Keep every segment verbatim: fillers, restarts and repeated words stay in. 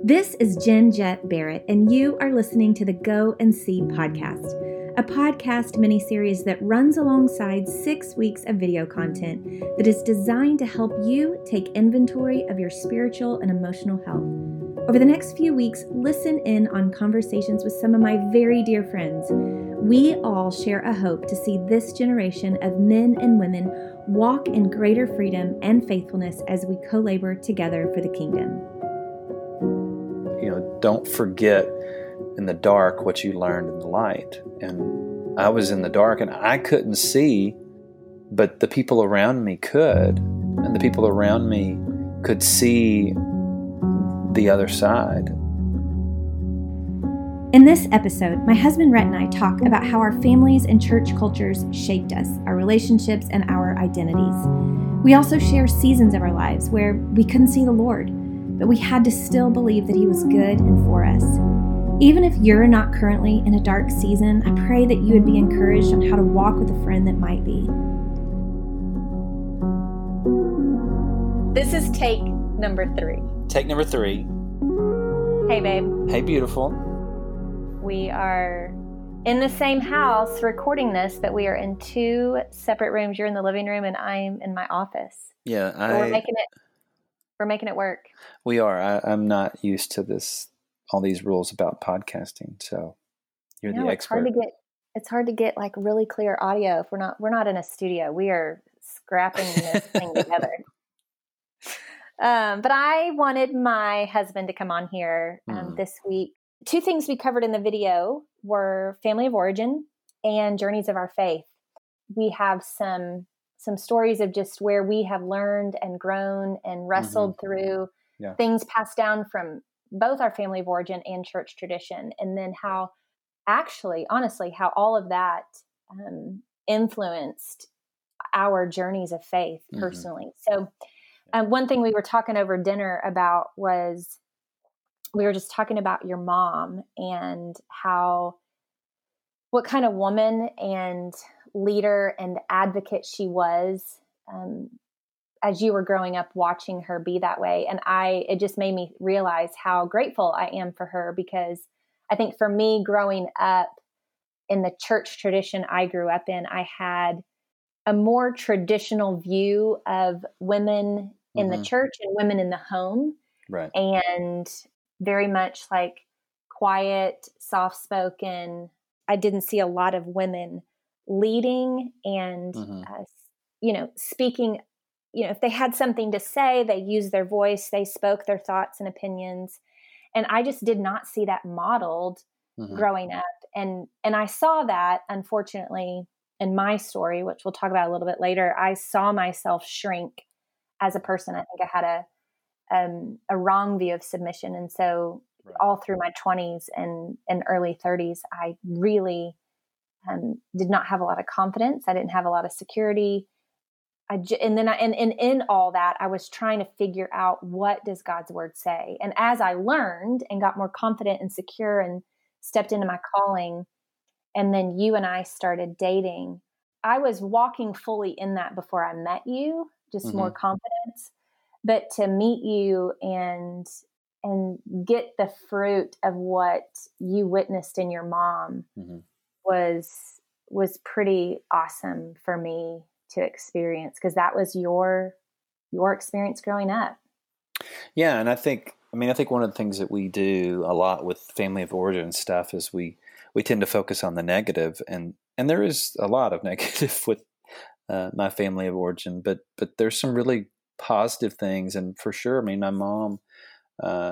This is Jen Jett Barrett, and you are listening to the Go and See podcast, a podcast miniseries that runs alongside six weeks of video content that is designed to help you take inventory of your spiritual and emotional health. Over the next few weeks, listen in on conversations with some of my very dear friends. We all share a hope to see this generation of men and women walk in greater freedom and faithfulness as we co-labor together for the kingdom. You know, don't forget in the dark what you learned in the light. And I was in the dark and I couldn't see, but the people around me could. And the people around me could see the other side. In this episode, my husband Rhett and I talk about how our families and church cultures shaped us, our relationships, and our identities. We also share seasons of our lives where we couldn't see the Lord, but we had to still believe that He was good and for us. Even if you're not currently in a dark season, I pray that you would be encouraged on how to walk with a friend that might be. This is take number three. Take number three. Hey, babe. Hey, beautiful. We are in the same house recording this, but we are in two separate rooms. You're in the living room and I'm in my office. Yeah, I... So we're making it We're making it work. We are. I, I'm not used to this, all these rules about podcasting. So you're no, the it's expert. Hard to get, it's hard to get like really clear audio if we're not we're not in a studio. We are scrapping this thing together. Um, but I wanted my husband to come on here um, mm. this week. Two things we covered in the video were family of origin and journeys of our faith. We have some. some stories of just where we have learned and grown and wrestled mm-hmm. through yeah. things passed down from both our family of origin and church tradition. And then how actually, honestly, how all of that um, influenced our journeys of faith personally. Mm-hmm. So um, one thing we were talking over dinner about was we were just talking about your mom and how, what kind of woman and leader and advocate she was um, as you were growing up, watching her be that way. And I, it just made me realize how grateful I am for her, because I think for me growing up in the church tradition I grew up in, I had a more traditional view of women in mm-hmm. the church and women in the home. Right. And very much like quiet, soft-spoken. I didn't see a lot of women leading and, mm-hmm. uh, you know, speaking, you know, if they had something to say, they used their voice, they spoke their thoughts and opinions. And I just did not see that modeled mm-hmm. growing up. And, and I saw that, unfortunately, in my story, which we'll talk about a little bit later. I saw myself shrink as a person. I think I had a, um, a wrong view of submission. And so right. all through my twenties and, and early thirties, I really Um, did not have a lot of confidence. I didn't have a lot of security. I j- and then I, and, and in all that, I was trying to figure out, what does God's word say? And as I learned and got more confident and secure and stepped into my calling, and then you and I started dating, I was walking fully in that before I met you, just mm-hmm. more confidence. But to meet you and and get the fruit of what you witnessed in your mom mm-hmm. was was pretty awesome for me to experience, because that was your your experience growing up. Yeah, and I think I mean I think one of the things that we do a lot with family of origin stuff is we we tend to focus on the negative, and and there is a lot of negative with uh, my family of origin, but but there's some really positive things, and for sure, I mean my mom uh,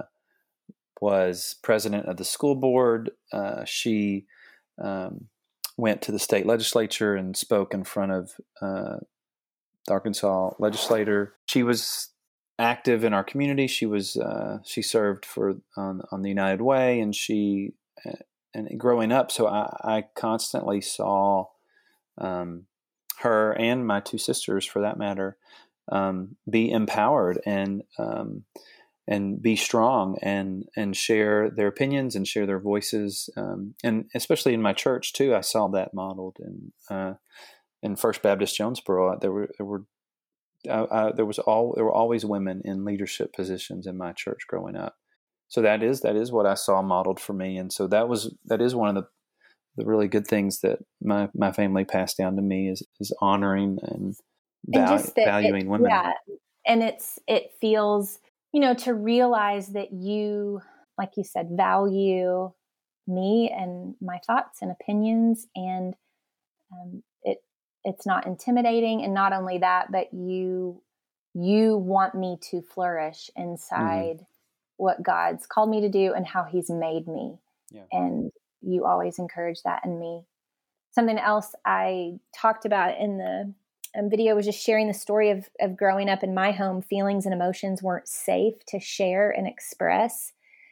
was president of the school board. Uh, she um, went to the state legislature and spoke in front of uh, the Arkansas legislator. She was active in our community. She was uh, she served for on, on the United Way, and she and growing up, so I, I constantly saw um, her and my two sisters, for that matter, um, be empowered and um, and be strong and and share their opinions and share their voices, um, and especially in my church too, I saw that modeled. in uh, in First Baptist Jonesboro, there were there were uh, uh, there was all there were always women in leadership positions in my church growing up. so that is that is what I saw modeled for me, and so that was that is one of the the really good things that my, my family passed down to me is, is honoring and, and val- just that valuing it, women. Yeah. And it's, it feels, you know, to realize that you, like you said, value me and my thoughts and opinions. And um, it, it's not intimidating. And not only that, but you, you want me to flourish inside mm-hmm. what God's called me to do and how he's made me. Yeah. And you always encourage that in me. Something else I talked about in the um, video was just sharing the story of, of growing up in my home. Feelings and emotions weren't safe to share and express.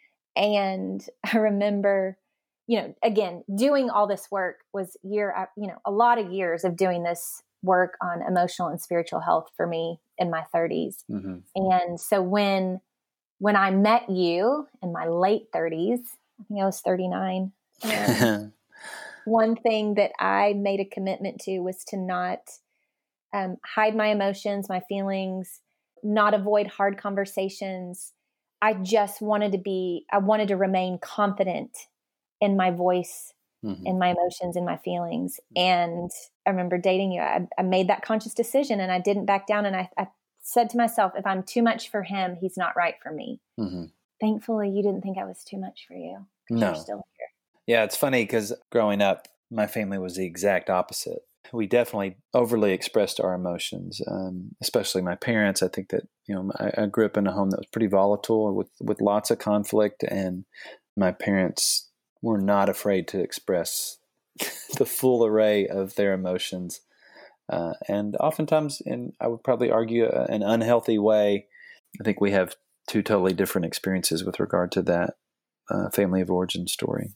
And I remember, you know, again, doing all this work was year, you know, a lot of years of doing this work on emotional and spiritual health for me in my thirties. Mm-hmm. And so when, when I met you in my late thirties, I think I was thirty-nine. Um, one thing that I made a commitment to was to not um, hide my emotions, my feelings, not avoid hard conversations. I just wanted to be, I wanted to remain confident in my voice, mm-hmm. in my emotions, in my feelings. And I remember dating you. I, I made that conscious decision and I didn't back down. And I, I said to myself, if I'm too much for him, he's not right for me. Mm-hmm. Thankfully, you didn't think I was too much for you. No. You're still here. Yeah, it's funny because growing up, my family was the exact opposite. We definitely overly expressed our emotions, um, especially my parents. I think that, you know, I, I grew up in a home that was pretty volatile with, with lots of conflict, and my parents were not afraid to express the full array of their emotions. Uh, and oftentimes, in I would probably argue, uh, an unhealthy way. I think we have two totally different experiences with regard to that uh, family of origin story.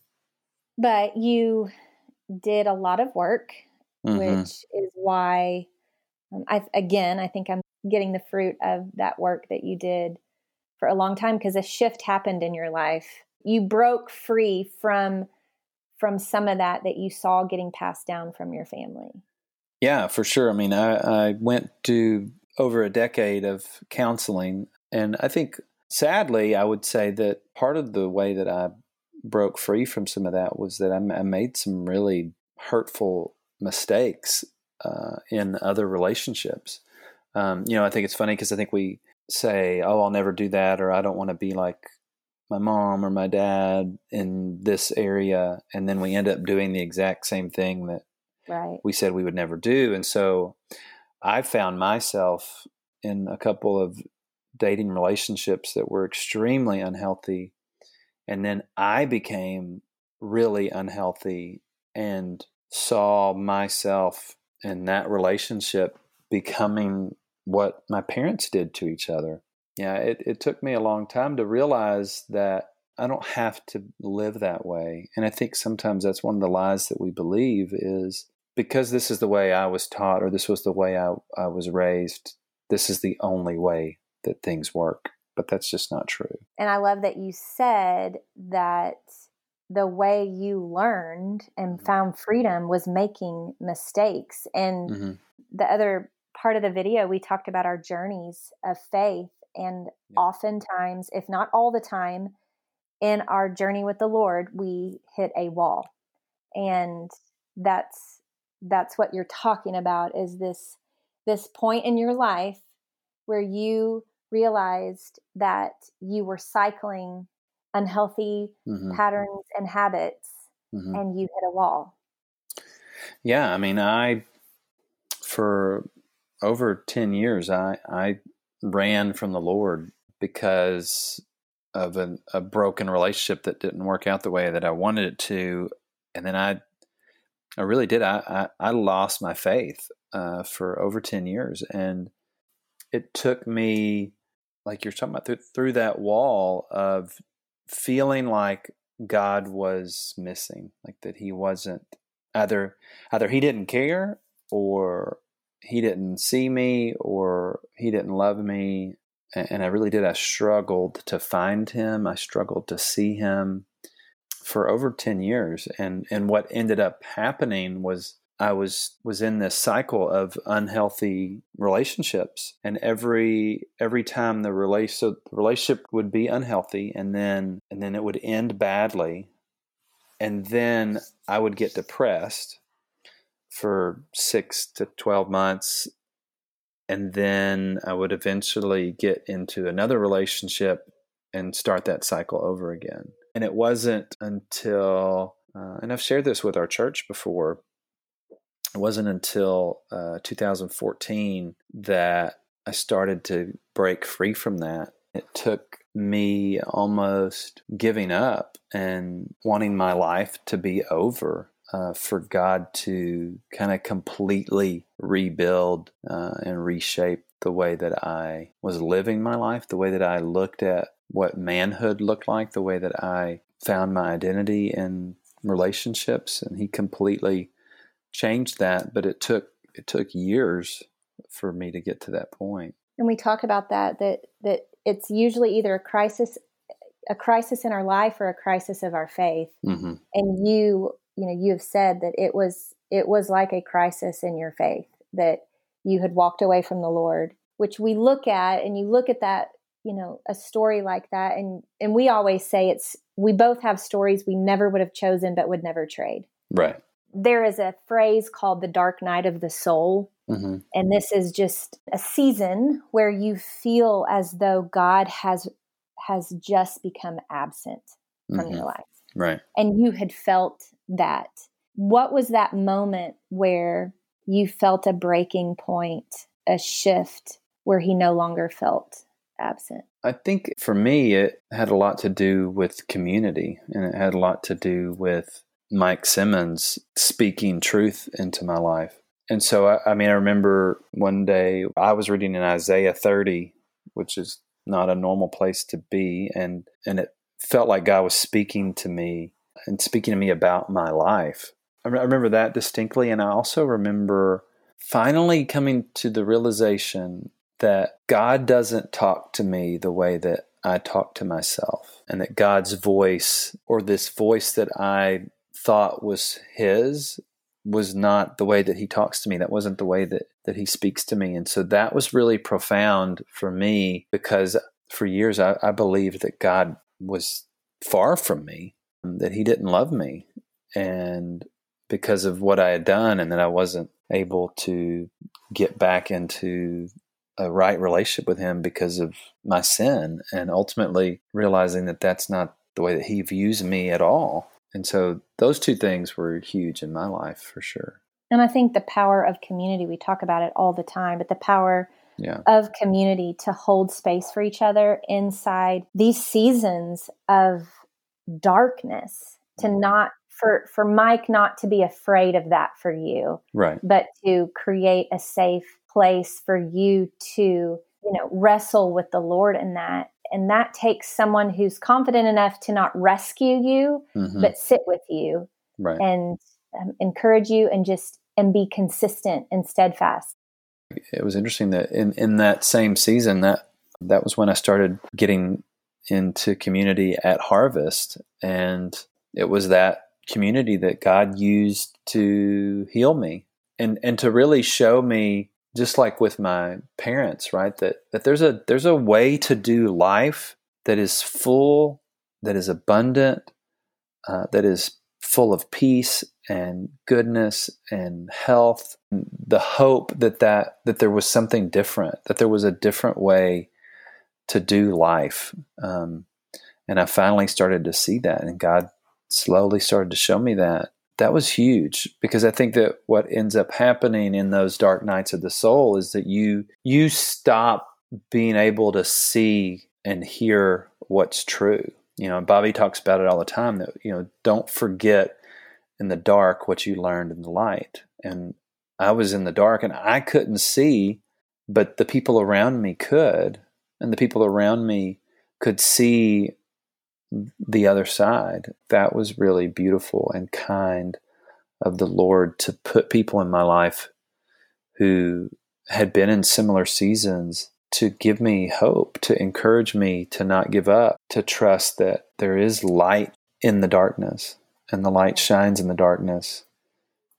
But you did a lot of work, mm-hmm. which is why, um, I again, I think I'm getting the fruit of that work that you did for a long time, because a shift happened in your life. You broke free from from some of that that you saw getting passed down from your family. Yeah, for sure. I mean, I, I went to over a decade of counseling, and I think, sadly, I would say that part of the way that I broke free from some of that was that I, I made some really hurtful mistakes uh, in other relationships. Um, you know, I think it's funny because I think we say, oh, I'll never do that, or I don't want to be like my mom or my dad in this area. And then we end up doing the exact same thing that right. we said we would never do. And so I found myself in a couple of dating relationships that were extremely unhealthy. And then I became really unhealthy and saw myself in that relationship becoming what my parents did to each other. Yeah, it, it took me a long time to realize that I don't have to live that way. And I think sometimes that's one of the lies that we believe is because this is the way I was taught, or this was the way I, I was raised, this is the only way that things work. But that's just not true. And I love that you said that the way you learned and found freedom was making mistakes. And mm-hmm. the other part of the video, we talked about our journeys of faith. And yeah. oftentimes, if not all the time, in our journey with the Lord, we hit a wall. And that's that's what you're talking about, is this this point in your life where you realized that you were cycling unhealthy mm-hmm. patterns and habits, mm-hmm. and you hit a wall. Yeah, I mean, I, for over ten years, I, I ran from the Lord because of a, a broken relationship that didn't work out the way that I wanted it to. And then I, I really did. I, I, I lost my faith uh, for over ten years. And it took me, like you're talking about, through, through that wall of feeling like God was missing, like that he wasn't, either either he didn't care, or he didn't see me, or he didn't love me. And, and I really did. I struggled to find him. I struggled to see him for over ten years. And, and what ended up happening was I was was in this cycle of unhealthy relationships, and every every time the relation so the relationship would be unhealthy, and then and then it would end badly, and then I would get depressed for six to twelve months, and then I would eventually get into another relationship and start that cycle over again. And it wasn't until, uh, and I've shared this with our church before, it wasn't until uh, two thousand fourteen that I started to break free from that. It took me almost giving up and wanting my life to be over uh, for God to kind of completely rebuild uh, and reshape the way that I was living my life, the way that I looked at what manhood looked like, the way that I found my identity in relationships. And He completely changed that, but it took it took years for me to get to that point. And we talk about that that that it's usually either a crisis a crisis in our life or a crisis of our faith. Mm-hmm. And you you know you have said that it was it was like a crisis in your faith, that you had walked away from the Lord, which we look at, and you look at that, you know, a story like that, and and we always say it's we both have stories we never would have chosen but would never trade. Right. There is a phrase called the dark night of the soul. Mm-hmm. And this is just a season where you feel as though God has has just become absent from mm-hmm. your life. Right. And you had felt that. What was that moment where you felt a breaking point, a shift where He no longer felt absent? I think for me, it had a lot to do with community, and it had a lot to do with Mike Simmons speaking truth into my life. And so, I, I mean, I remember one day I was reading in Isaiah thirty, which is not a normal place to be. And, and it felt like God was speaking to me and speaking to me about my life. I, re- I remember that distinctly. And I also remember finally coming to the realization that God doesn't talk to me the way that I talk to myself, and that God's voice, or this voice that I thought was His, was not the way that He talks to me. That wasn't the way that, that He speaks to me. And so that was really profound for me, because for years I, I believed that God was far from me, that He didn't love me, and because of what I had done, and that I wasn't able to get back into a right relationship with Him because of my sin, and ultimately realizing that that's not the way that He views me at all. And so those two things were huge in my life, for sure. And I think the power of community, we talk about it all the time, but the power yeah. of community to hold space for each other inside these seasons of darkness, to not, for, for Mike not to be afraid of that for you, right? But to create a safe place for you to, you know, wrestle with the Lord in that. And that takes someone who's confident enough to not rescue you, mm-hmm. but sit with you, right. and um, encourage you, and just and be consistent and steadfast. It was interesting that in, in that same season, that that was when I started getting into community at Harvest, and it was that community that God used to heal me and and to really show me, just like with my parents, right, that, that there's a there's a way to do life that is full, that is abundant, uh, that is full of peace and goodness and health. And the hope that, that that there was something different, that there was a different way to do life. Um, and I finally started to see that, and God slowly started to show me that. That was huge, because I think that what ends up happening in those dark nights of the soul is that you you stop being able to see and hear what's true. You know, Bobby talks about it all the time, that, you know, don't forget in the dark what you learned in the light. And I was in the dark and I couldn't see, but the people around me could, and the people around me could see the other side. That was really beautiful and kind of the Lord, to put people in my life who had been in similar seasons, to give me hope, to encourage me to not give up, to trust that there is light in the darkness, and the light shines in the darkness.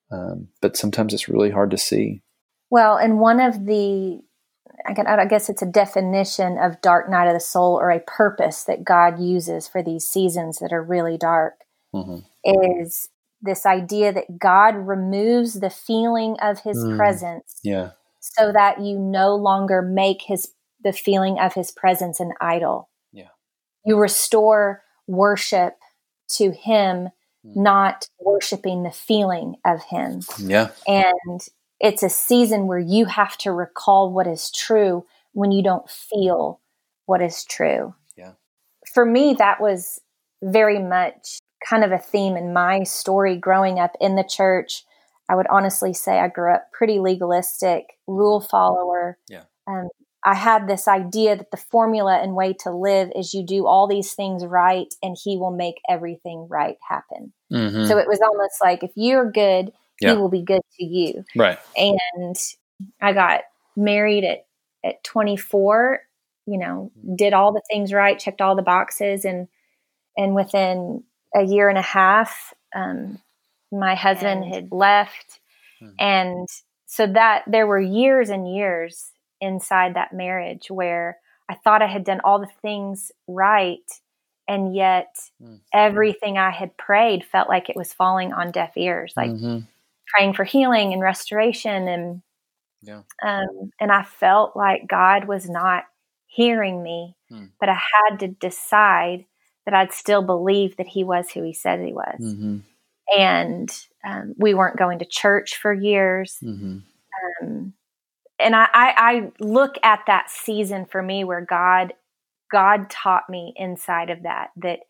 Um, but sometimes it's really hard to see. Well, and one of the, I guess it's a definition of dark night of the soul, or a purpose that God uses for these seasons that are really dark, mm-hmm. is this idea that God removes the feeling of his mm, presence yeah. so that you no longer make his the feeling of his presence an idol. Yeah. You restore worship to him, mm. not worshiping the feeling of him. Yeah. And it's a season where you have to recall what is true when you don't feel what is true. Yeah. For me, that was very much kind of a theme in my story growing up in the church. I would honestly say I grew up pretty legalistic, rule follower. Yeah. Um, I had this idea that the formula and way to live is you do all these things right and he will make everything right happen. Mm-hmm. So it was almost like if you're good, yeah. he will be good to you. Right. And I got married at, at twenty-four, you know, did all the things right, checked all the boxes. And, and within a year and a half, um, my husband and, had left. Hmm. And so that there were years and years inside that marriage where I thought I had done all the things right. And yet hmm. everything I had prayed felt like it was falling on deaf ears, like mm-hmm. praying for healing and restoration. And, yeah. um, and I felt like God was not hearing me, hmm. but I had to decide that I'd still believe that he was who he said he was. Mm-hmm. And um, we weren't going to church for years. Mm-hmm. Um, and I, I, I look at that season for me where God, God taught me inside of that, that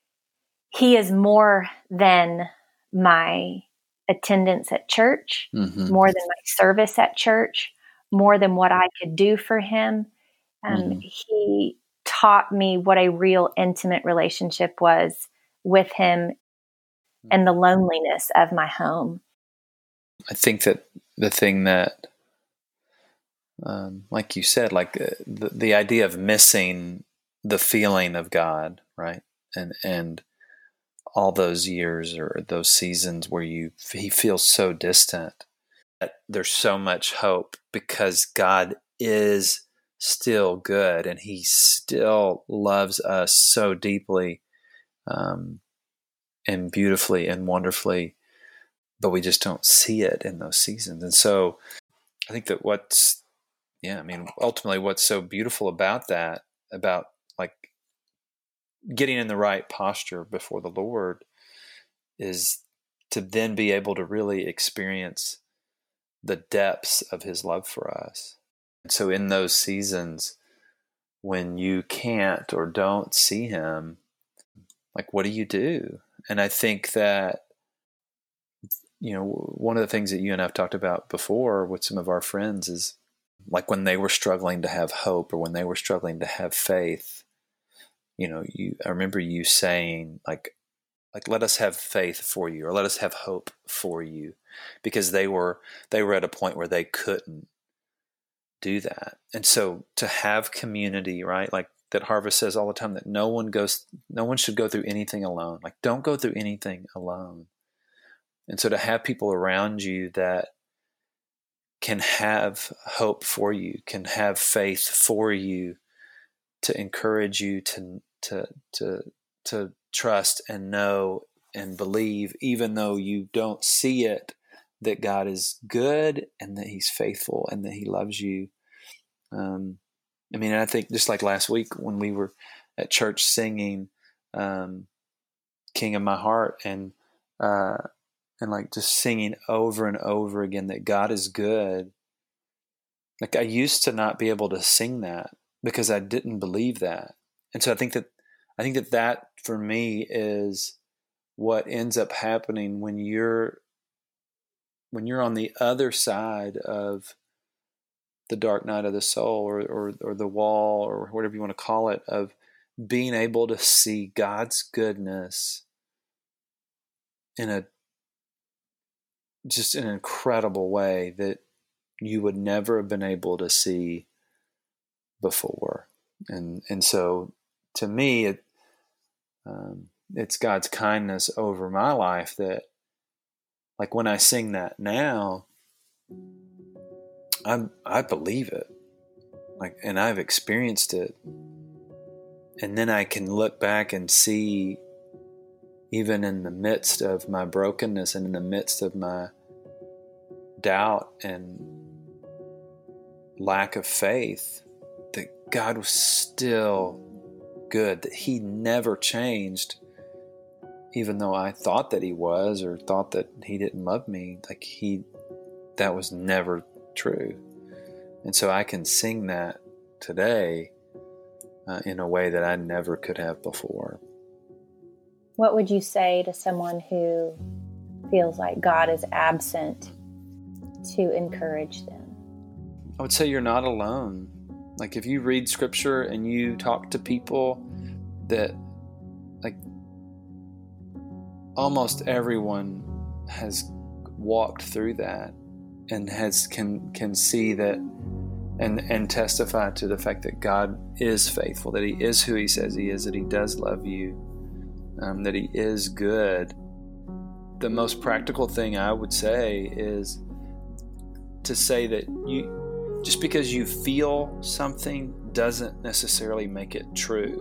he is more than my attendance at church, mm-hmm. more than my service at church, more than what I could do for him. Um, mm-hmm. He taught me what a real intimate relationship was with him and the loneliness of my home. I think that the thing that, um, like you said, like uh, the, the idea of missing the feeling of God, right? And, and all those years or those seasons where you, he feels so distant, that there's so much hope because God is still good and he still loves us so deeply, um, and beautifully and wonderfully, but we just don't see it in those seasons. And so I think that what's, yeah, I mean, ultimately what's so beautiful about that, about like getting in the right posture before the Lord, is to then be able to really experience the depths of his love for us. And so in those seasons when you can't or don't see him, like, what do you do? And I think that, you know, one of the things that you and I've talked about before with some of our friends is like when they were struggling to have hope or when they were struggling to have faith, you know, you, I remember you saying like, like, let us have faith for you, or let us have hope for you, because they were, they were at a point where they couldn't do that. And so to have community, right? Like that Harvest says all the time, that no one goes, no one should go through anything alone. Like, don't go through anything alone. And so to have people around you that can have hope for you, can have faith for you, to encourage you to to to to trust and know and believe, even though you don't see it, that God is good and that he's faithful and that he loves you. Um, I mean, I think just like last week when we were at church singing um, King of My Heart, and uh, and like just singing over and over again that God is good. Like I used to not be able to sing that because I didn't believe that. And so I think that, I think that that for me is what ends up happening when you're, when you're on the other side of the dark night of the soul, or, or, or the wall, or whatever you want to call it, of being able to see God's goodness in a, just an incredible way that you would never have been able to see before. And, and so to me, it, um, it's God's kindness over my life that, like when I sing that now, I I believe it, like, and I've experienced it, and then I can look back and see, even in the midst of my brokenness and in the midst of my doubt and lack of faith, that God was still good, that He never changed, even though I thought that He was, or thought that He didn't love me. Like He, that was never true. And so I can sing that today uh, in a way that I never could have before. What would you say to someone who feels like God is absent, to encourage them? I would say you're not alone. Like if you read scripture and you talk to people, that like almost everyone has walked through that and has can can see that and and testify to the fact that God is faithful, that He is who He says He is, that He does love you, um, that He is good. The most practical thing I would say is to say that you just because you feel something doesn't necessarily make it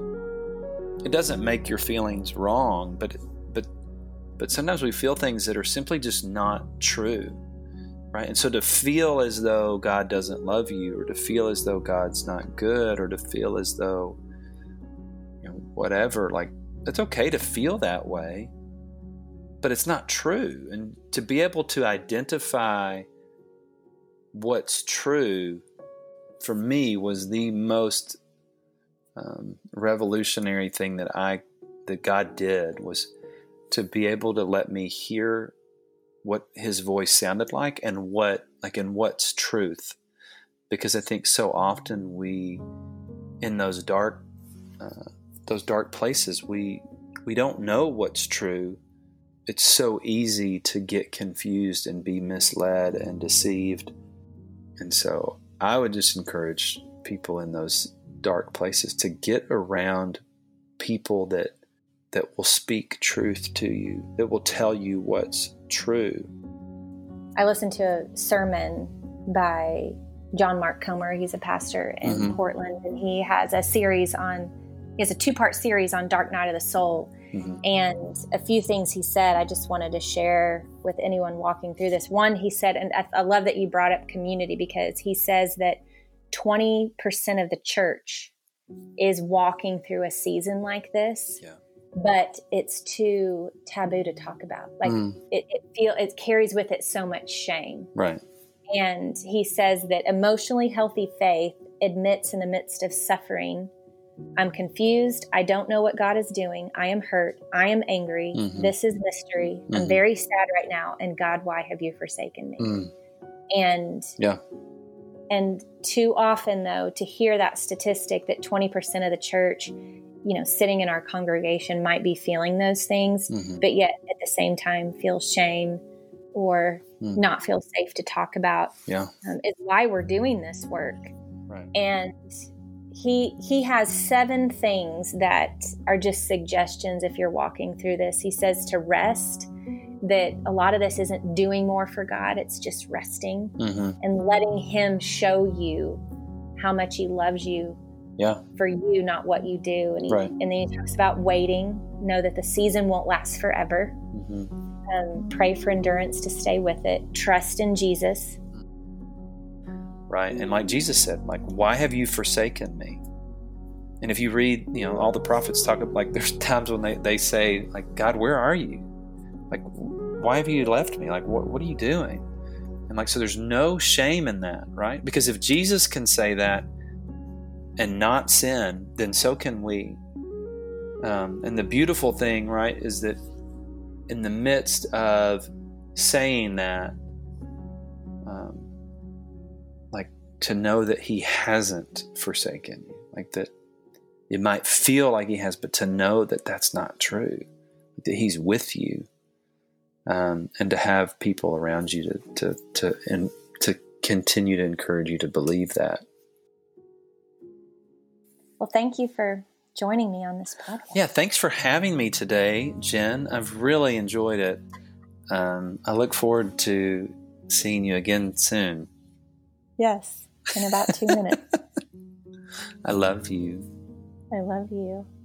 true. It doesn't make your feelings wrong, but but but sometimes we feel things that are simply just not true, right? And so to feel as though God doesn't love you, or to feel as though God's not good, or to feel as though, you know, whatever, like, it's okay to feel that way, but it's not true. And to be able to identify what's true, for me, was the most um, revolutionary thing that I that God did, was to be able to let me hear what His voice sounded like, and what like and what's truth. Because I think so often we, in those dark uh, those dark places, we we don't know what's true. It's so easy to get confused and be misled and deceived. And so I would just encourage people in those dark places to get around people that that will speak truth to you, that will tell you what's true. I listened to a sermon by John Mark Comer. He's a pastor in mm-hmm. Portland, and he has a series on, he has a two-part series on Dark Night of the Soul. Mm-hmm. And a few things he said, I just wanted to share with anyone walking through this. One, he said, and I, I love that you brought up community, because he says that twenty percent of the church is walking through a season like this, yeah. but it's too taboo to talk about. Like mm. it, it feel it carries with it so much shame. Right. And he says that emotionally healthy faith admits in the midst of suffering, I'm confused. I don't know what God is doing. I am hurt. I am angry. Mm-hmm. This is mystery. Mm-hmm. I'm very sad right now. And God, why have you forsaken me? Mm. And yeah. And too often, though, to hear that statistic that twenty percent of the church, you know, sitting in our congregation might be feeling those things, mm-hmm. but yet at the same time feel shame or mm. not feel safe to talk about, yeah. um, is why we're doing this work. Right. And He he has seven things that are just suggestions if you're walking through this. He says to rest, that a lot of this isn't doing more for God, it's just resting mm-hmm. and letting Him show you how much He loves you yeah. for you, not what you do. And, he, right. and then he talks about waiting, know that the season won't last forever. Mm-hmm. Um, pray for endurance to stay with it. Trust in Jesus. Right. And like Jesus said, like, why have you forsaken me? And if you read, you know, all the prophets talk about, like, there's times when they, they say, like, God, where are you? Like, why have you left me? Like, what, what are you doing? And like, so there's no shame in that, right? Because if Jesus can say that and not sin, then so can we. Um, and the beautiful thing, right, is that in the midst of saying that, um, like, to know that He hasn't forsaken you, like that it might feel like He has, but to know that that's not true, that He's with you, um, and to have people around you to to to and to continue to encourage you to believe that. Well, thank you for joining me on this podcast. Yeah, thanks for having me today, Jen. I've really enjoyed it. um, I look forward to seeing you again soon. Yes, in about two minutes. I love you. I love you.